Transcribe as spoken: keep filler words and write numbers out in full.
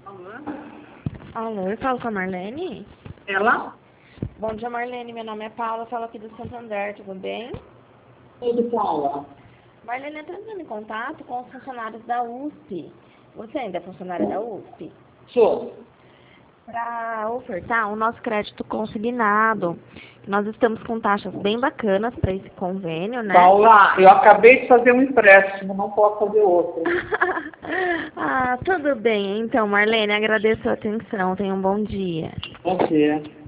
Alô, eu falo com a Marlene? Ela? Bom dia, Marlene. Meu nome é Paula, eu falo aqui do Santander, tudo bem? Tudo, Paula. Marlene, eu estou entrando em contato com os funcionários da U S P. Você ainda é funcionária da U S P? Sou. Para ofertar o nosso crédito consignado. Nós estamos com taxas bem bacanas para esse convênio, né? Paula, eu acabei de fazer um empréstimo, não posso fazer outro. Ah, tudo bem. Então, Marlene, agradeço a atenção. Tenha um bom dia. Bom dia.